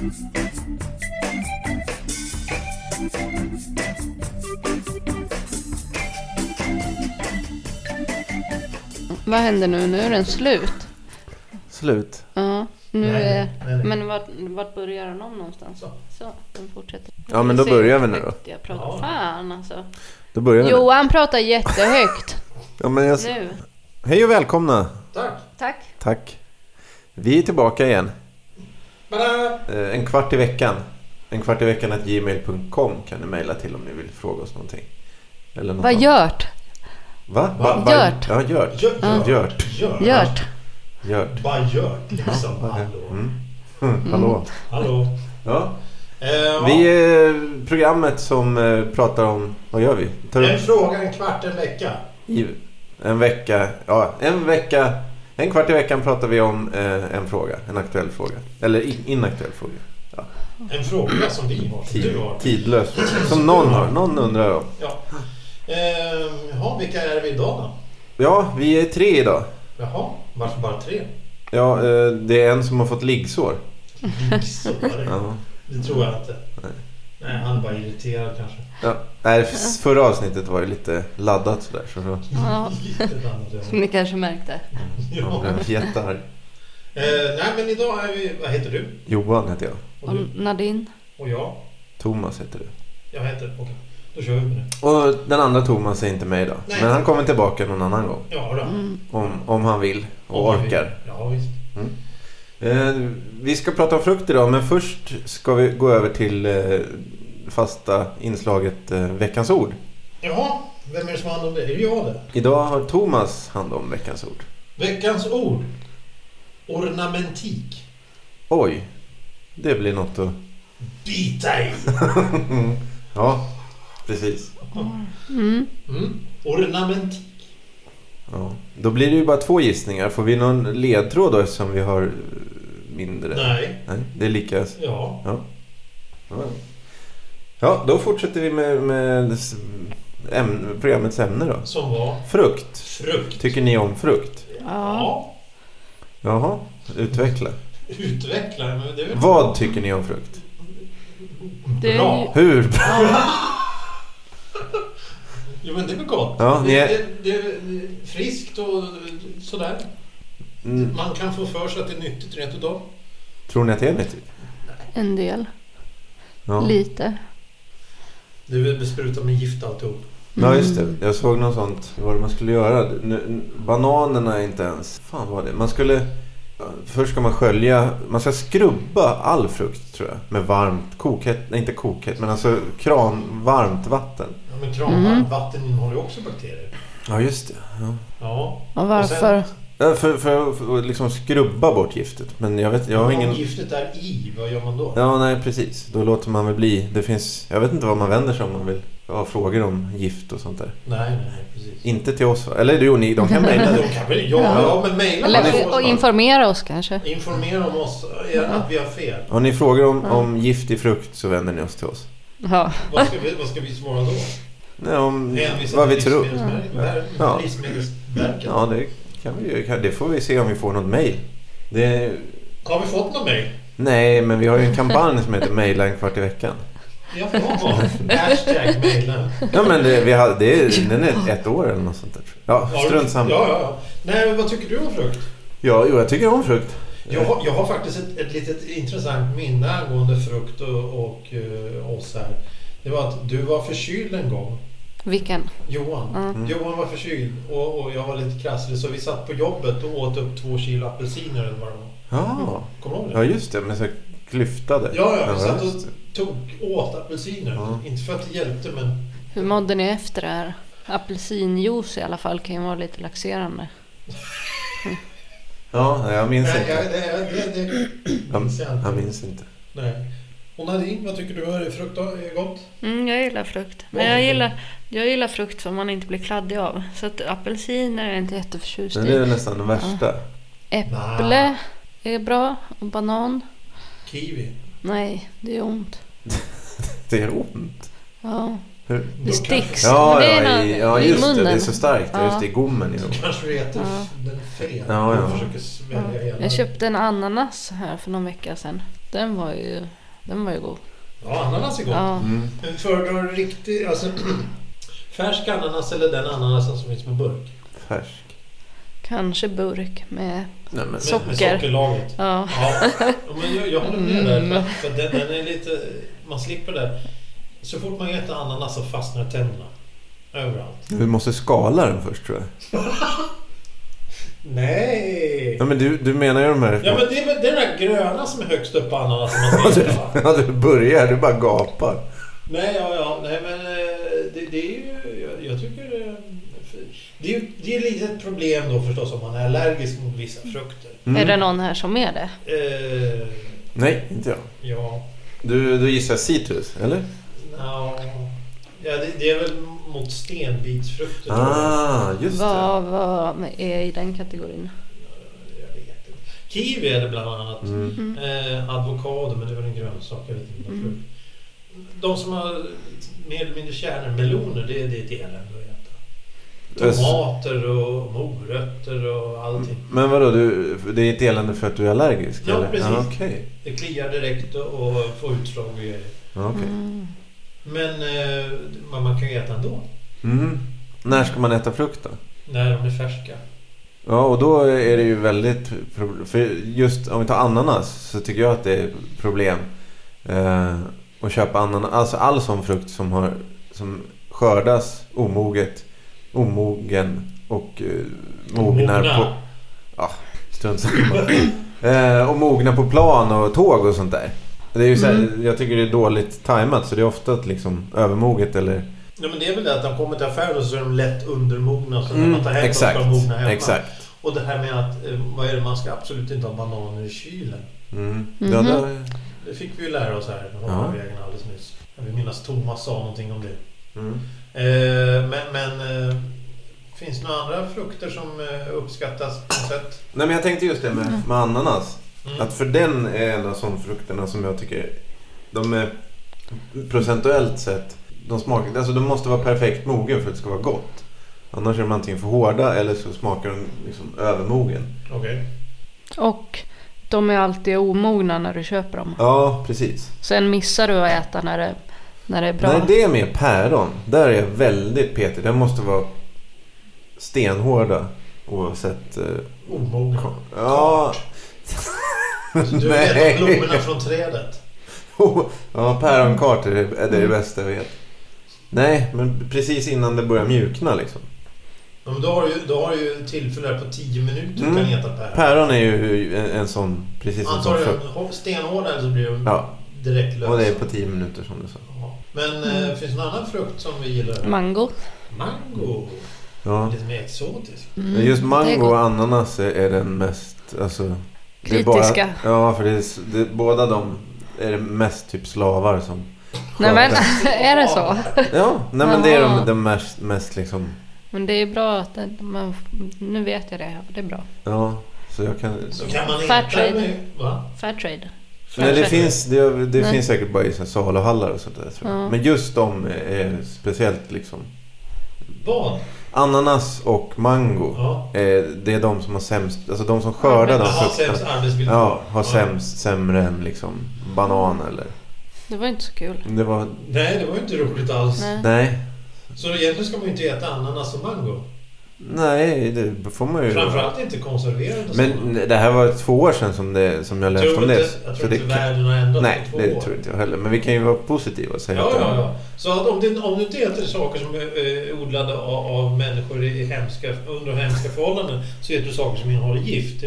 Vad händer nu? Nu är den slut. Slut? Ja, nu nej, är... nej. Men vart börjar den om någonstans? Så, den fortsätter. Ja, men då börjar vi nu då. Jag pratar fan alltså. Då börjar vi nu. Johan pratar jättehögt. Ja, men Nu. Hej och välkomna. Tack. Tack. Vi är tillbaka igen. En kvart i veckan. gmail.com kan ni mejla till om ni vill fråga oss någonting. Eller något Vad annat. gjort? Va? Gjort. Ja, gjort. Gjort. Bara gjort, liksom. Hallå. Hallå. Ja. Vi är programmet som pratar om... Vad gör vi? En fråga, en kvart, en vecka. En vecka. Ja, en kvart i veckan pratar vi om en fråga. En aktuell fråga. Eller inaktuell fråga. Ja. En fråga som vi har. Du har. Tidlös. Som någon har. Någon undrar om. Ja. Vilka är vi idag då? Ja, vi är 3 idag. Jaha, varför bara 3? Ja, det är en som har fått liggsår. Liggsår? Ja. Det tror jag inte. Nej, han är bara irriterad kanske. Ja. Nej, förra avsnittet var ju lite laddat sådär. Ja. Som ni kanske märkte. Ja, jag blev jättearg. Nej, men idag är vi... Vad heter du? Johan heter jag. Och Nadine. Och jag? Thomas heter du. Jag heter... Okej, då kör vi med det. Och den andra Thomas är inte med idag. Nej. Men han kommer tillbaka någon annan gång. Ja då. Om han vill och orkar. Ja, visst. Vi ska prata om frukt idag, men först ska vi gå över till fasta inslaget veckans ord. Jaha, vem är det som har hand om det? Är det jag det? Idag har Thomas hand om veckans ord. Veckans ord. Ornamentik. Oj, det blir något att... Bita i. Ja, precis. Ornamentik. Ja. Då blir det ju bara 2 gissningar. Får vi någon ledtråd då eftersom vi har mindre? Nej. Det är lika. Ja. Ja, då fortsätter vi med programmets ämne då. Som var? Frukt. Tycker ni om frukt? Ja. Jaha, utveckla. Men det är väl... Vad tycker ni om frukt? Bra. Hur bra? Jo, men det är väl gott. Ja, det är friskt och sådär. Man kan få för sig att det är nyttigt rätt idag. Tror ni att det är nyttigt? En del. Ja. Lite. Det är väl besprutat med gift alltihop. Ja, just det. Jag såg något sånt. Vad man skulle göra. Bananerna är inte ens... Fan vad det. Man skulle... Först ska man skölja... Man ska skrubba all frukt, tror jag. Med varmt kokhett... Nej, inte kokhett. Men alltså kranvarmt vatten. Ja, men kranvarmt vatten innehåller ju också bakterier. Ja, just det. Ja. Och varför? För att liksom skrubba bort giftet. Men jag har ingen... Om giftet är i, vad gör man då? Ja, nej, precis. Då låter man väl bli... Det finns... Jag vet inte vad man vänder sig om man vill ha frågor om gift och sånt där. Nej, precis. Inte till oss, va? Eller jo, de kan mejla. Men mejla. Eller och informera oss kanske. Informera om oss att vi har fel. Om ni frågar om gift i frukt så vänder ni oss till oss. Ja. Vad ska vi svara då? Nej, om vad vi tror. Livsmedelsverket. Ja, det kan vi ju. Det får vi se om vi får något mejl. Har vi fått något mejl? Nej, men vi har ju en kampanj som heter Mejla en kvart i veckan. Ja, hashtag mejla. Ja, men den är 1 år eller något sånt där. Ja, strunt samma. Ja. Nej, men vad tycker du om frukt? Ja, jag tycker om frukt. Jag har faktiskt ett litet intressant minne angående frukt och oss här. Det var att du var förkyld en gång. Vilken? Johan. Johan var förkyld och jag var lite krasslig, så vi satt på jobbet och åt upp 2 kilo apelsiner eller vad det var. Ja. Kommer du ihåg det? Ja, just det. Men så klyftade. Ja, vi satt och åt apelsiner. Ja. Inte för att det hjälpte, men... Hur mådde ni efter det här? Apelsinjuice i alla fall kan ju vara lite laxerande. Ja, jag minns inte. Jag minns inte. Nej. Och Nadine, vad tycker du? Är frukt är gott? Jag gillar frukt. Men jag gillar frukt som man inte blir kladdig av. Så att apelsiner är inte jätteförtjust i. Men det är nästan det värsta. Äpple är bra. Och banan. Kiwi? Nej, det är ont. Det är ont? Ja. Det sticks. Ja, Men det är ja, just munnen. det. Det är så starkt. Ja. Just det, i gommen. Då kanske du äter den fel. Ja, ja. Och försöker svälja hela. Jag köpte en ananas här för någon vecka sedan. Den var ju god. Ja, ananas är gott. Ja. Men föredrar du riktigt, alltså färsk ananas eller den ananasen som finns med burk? Färsk. Kanske burk med Nej, men... Med socker. sockerlaget. Ja. Ja, men jag håller med där. För den är lite, man slipper det. Så fort man äter ananas så fastnar tänderna. Överallt. Du måste skala den först, tror jag. Nej. Ja, men du menar ju de här... Ja, men det är den där gröna som är högst upp på ananas som man ska äta, va? Ja, du börjar. Du bara gapar. Nej, nej, men det är ju... Jag tycker... Det är lite ett problem då förstås om man är allergisk mot vissa frukter. Är det någon här som är det? Nej, inte jag. Ja. Du gissar citrus, eller? Ja, det är väl mot stenbitsfrukter. Just det. Vad är i den kategorin? Jag vet inte. Kiwi är det bland annat. Avokado, men det är väl en grönsak. Jag vet inte. De som har mer eller mindre kärnor, meloner, det är ett elände att äta. Tomater och morötter och allting. Men vadå, det är ett elände för att du är allergisk? Ja, eller? precis. Okay. Det kliar direkt och får utslag och grejer. Okay. Men man kan ju äta ändå. När ska man äta frukt då? När de är färska. Ja, och då är det ju väldigt... För just om vi tar ananas så tycker jag att det är problem att köpa ananas. Alltså all sån frukt som skördas omogen och mognar på... Ja, strunt samma. Och mognar på plan och tåg och sånt där. Det är ju så här, jag tycker det är dåligt tajmat, så det är ofta liksom övermoget eller... Ja, men det är väl det att de kommer till affären och så är de lätt undermogna, så när man tar hem dem ska de mogna hemma. Exakt. Och det här med att vad är det, man ska absolut inte ha bananer i kylen. Ja, det fick vi ju lära oss här på vägen alldeles nyss. Jag vill minnas Thomas sa någonting om det. Men finns det några andra frukter som uppskattas på något sätt? Nej, men jag tänkte just det med ananas. Att för den är en av sån frukterna som jag tycker de är procentuellt sett, de smakar, alltså de måste vara perfekt mogen för att det ska vara gott. Annars är de antingen för hårda eller så smakar de liksom övermogen. Okej. Och de är alltid omogna när du köper dem. Ja, precis. Sen missar du att äta när det är bra. Nej, det är med päron. Där är jag väldigt petig. Den måste vara stenhårda oavsett... omogna. Ja. Så du vet blommorna från trädet. Ja, päronkart är det bästa jag vet. Nej, men precis innan det börjar mjukna liksom. Ja, men då har du ju tillfälle på 10 minuter du kan äta päron. Päron är ju en sån, precis en sån frukt. Stenhård eller så blir det direkt lös. Och det är på 10 minuter som du sa. Ja. Men finns det någon annan frukt som vi gillar? Mango. Ja. Lite mer exotisk. Just mango och ananas är den mest... Alltså, kritiska. Det är bara, för båda de är det mest typ slavar som... Nej, men är det så? Ja, nej, men det är de mest liksom... Men det är bra att nu vet jag det. Det är bra. Ja, så jag kan... Så kan man Fairtrade. Va? Fairtrade. Nej, det finns säkert bara i saluhallar och sånt där, tror jag. Men just de är speciellt liksom... Vad? Ananas och mango. Det är de som har sämst, alltså de som skördar de frukterna. Ja, har sämre än liksom banan eller. Det var inte så kul. Nej, det var inte roligt alls. Nej. Så egentligen ska man ju inte äta ananas och mango. Nej, det får man ju. Framförallt inte konserverade. Men det här var 2 år sedan som jag läste om det. Jag tror inte världen har ändrat på 2 år. Nej, det tror inte jag heller. Men vi kan ju vara positiva och säga Ja. Så att om du inte äter saker som är odlade av människor under hemska förhållanden, så äter du saker som innehåller gift. Är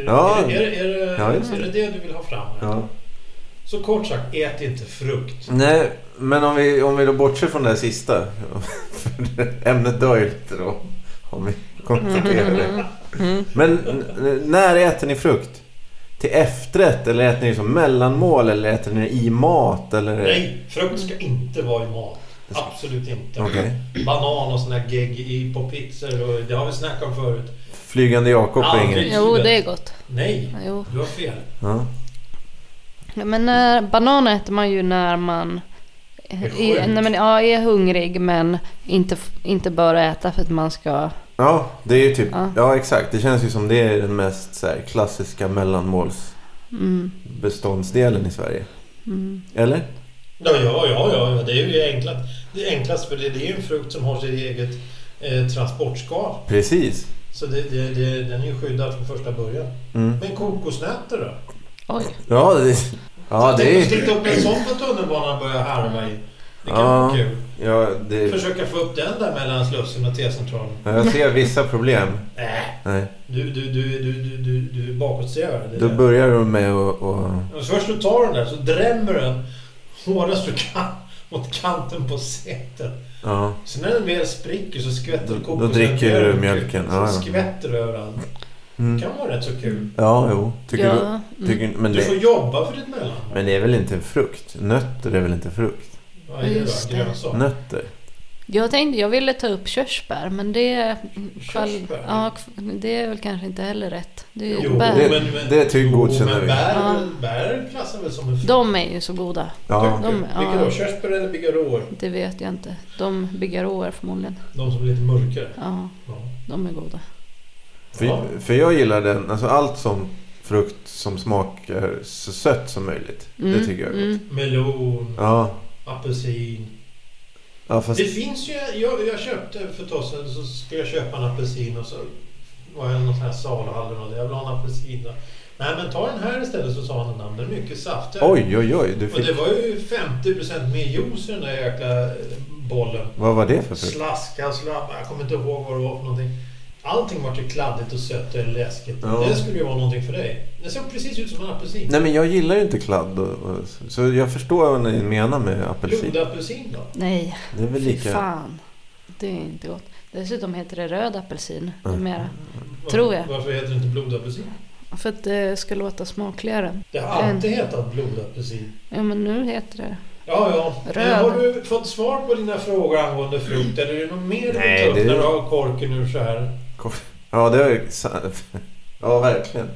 det det du vill ha fram här? Ja. Så kort sagt, ät inte frukt. Nej, men om vi då bortser från det här sista. För ämnet dör ju lite då. Om vi konstaterar det. Men när äter ni frukt? Till efterrätt? Eller äter ni som mellanmål? Eller äter ni i mat? Eller? Nej, frukt ska inte vara i mat. Absolut inte. Okay. Banan och såna gegg på pizzor. Och det har vi snackat om förut. Flygande Jakob är inget. Jo, det är gott. Nej, du har fel. Ja, men banan äter man ju när man är hungrig men inte bara äta för att man ska... Ja, det är ju typ... Ja, exakt. Det känns ju som det är den mest så här, klassiska mellanmålsbeståndsdelen i Sverige. Eller? Ja, det är ju enklast för det är ju en frukt som har sitt eget transportskal. Precis. Så den är ju skyddad från första början. Men kokosnötter då? Oj. Ja, det är... Sticka upp en sån på tunnelbanan och börja harva i. Det kan vara kul. Ja, Försöka få upp den där mellan Slussen och T-centralen. Jag ser vissa problem. Nej. Du är bakåtsträvare. Då börjar du med att... Först du tar den där så drämmer den hårdast du kan mot kanten på sätet. Ja. Så när den väl spricker så skvätter då dricker du mjölken. Så skvätter överallt. Det kan vara rätt så kul. Ja, jo. Men du får jobba för ditt mellan. Men det är väl inte frukt? Nötter är väl inte frukt? Vad är det då? Grönsak? Nötter. Jag ville ta upp körsbär, men det det är väl kanske inte heller rätt. Det är bär. Det tycker godkänner vi. Bär klassar väl som en frukt? De är ju så goda. Ja. Vilka då? Körsbär eller bigarråer? Det vet jag inte. De bigarråer förmodligen. De som är lite mörkare? Ja. De är goda. För jag gillar den, alltså allt som frukt som smakar så sött som möjligt. Det tycker jag är gott. Melon. Ja. Apelsin. Ja, fast... Det finns ju, jag köpte för ett tag sedan, så skulle jag köpa en apelsin och så var jag någon sån här salhallen och jag vill ha en apelsin då. Nej, men ta den här istället, så sa han namn. Den är mycket saftigare. Oj. Och det var ju 50% mer juice i den där jäkla bollen. Vad var det för frukt? Slaska, jag kommer inte ihåg vad det var för någonting. Allting var ju kladdigt och sött och läskigt. Ja. Det skulle ju vara någonting för dig. Det såg precis ut som en apelsin. Nej, men jag gillar ju inte kladd. Så jag förstår vad ni menar med apelsin. Blodapelsin då? Nej, det är väl lika... fan. Det är inte gott. Dessutom heter det röd apelsin. Mera. Tror jag. Varför heter det inte blodapelsin? För att det ska låta smakligare. Det har alltid hetat blodapelsin. Ja, men nu heter det... Ja. Röd. Har du fått svar på dina frågor angående frukt? Eller är det något mer du tar upp när du har korken ur så här? Ja, det är ja, verkligen.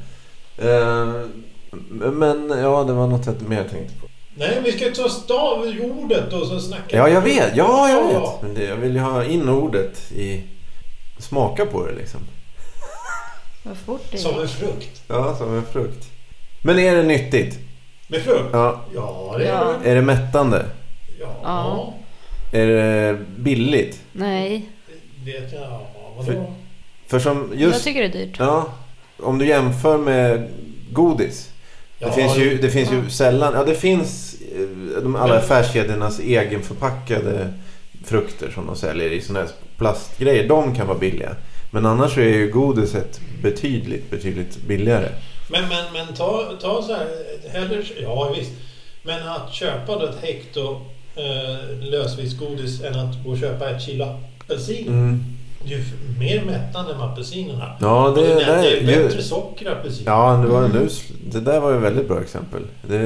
Men ja, det var något jag mer tänkte på. Nej, vi ska ta ordet och så snacka. Ja, jag vet. Men jag vill ju ha in ordet i... Smaka på det liksom. Vad fort det är. Som en frukt. Ja, som en frukt. Men är det nyttigt? Med frukt? Ja. Ja, det är det. Är det mättande? Ja. Är det billigt? Nej. Vet jag. Vadå? För som just... Jag tycker det är dyrt. Ja. Om du jämför med godis. Det finns ju sällan... Ja, det finns alla affärskedjornas egenförpackade frukter som de säljer i såna här plastgrejer. De kan vara billiga. Men annars är ju godiset betydligt billigare. Men ta så här heller, ja visst. Men att köpa då ett hekto lösvis godis än att gå och köpa ett kilo apelsin. Det är ju mer mättande med apelsinerna. Ja, det är bättre socker i apelsin. Ja, det där var ju ett väldigt bra exempel.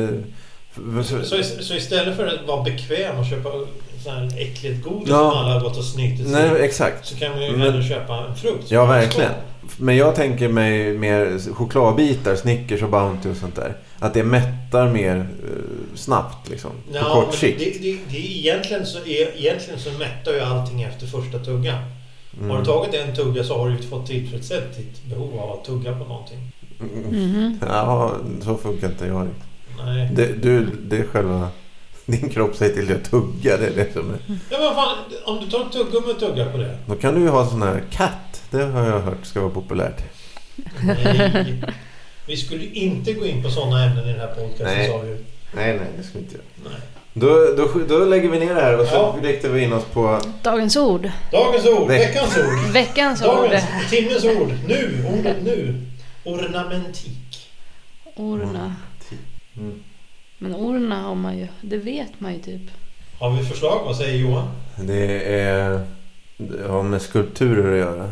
Så istället för att vara bekväm och köpa sån här äckligt godis som alla har gått och snytit sig. Nej, exakt. Så kan man ju hellre köpa en frukt. Ja, verkligen. Men jag tänker mig mer chokladbitar, Snickers och Bounty och sånt där. Att det mättar mer snabbt liksom, på kort sikt. Det egentligen så mättar ju allting efter första tuggan. Har du tagit en tugga så har du ju fått tillfredsställt ditt behov av att tugga på någonting. Ja, så funkar inte jag. Nej. Det är själva... Din kropp säger till dig att tugga, det är det som är... Ja, men fan, om du tar en tuggummi och tuggar på det. Då kan du ju ha sån här katt. Det har jag hört ska vara populärt. Nej. Vi skulle inte gå in på sådana ämnen i den här podcasten. Nej, det ska vi inte göra. Då lägger vi ner det här och så riktar vi in oss på... Dagens ord. Veckans ord. Timmens ord. Ordet nu. Ornamentik. Men orna har man ju, det vet man ju typ. Har vi förslag? Vad säger Johan? Det har med skulpturer att göra.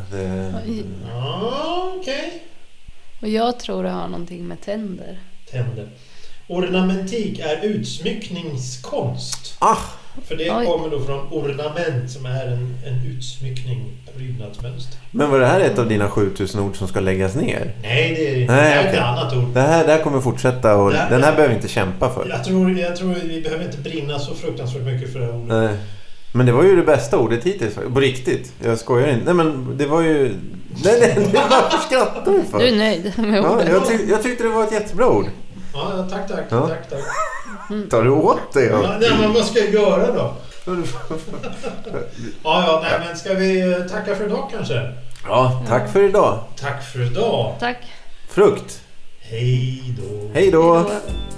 Okej. Och jag tror det har någonting med tänder. Ornamentik är utsmyckningskonst. För det kommer då från ornament som är en utsmyckning, prydnadsmönster. Men var det här ett av dina 7000 ord som ska läggas ner? Nej, det är ett annat ord. Det här kommer fortsätta och den här behöver vi inte kämpa för. Jag tror vi behöver inte brinna så fruktansvärt mycket för det här ordet. Nej. Men det var ju det bästa ordet hittills. På riktigt. Jag skojar inte. Nej, men det var ju... Nej, varför skrattar du för? Du är nöjd med ordet. Jag tyckte det var ett jättebra ord. Ja, tack. Tar du åt det? Ja, men vad ska jag göra då? Nej, men ska vi tacka för idag kanske? Ja, tack för idag. Tack för idag. Tack. Frukt. Hej då. Hej då.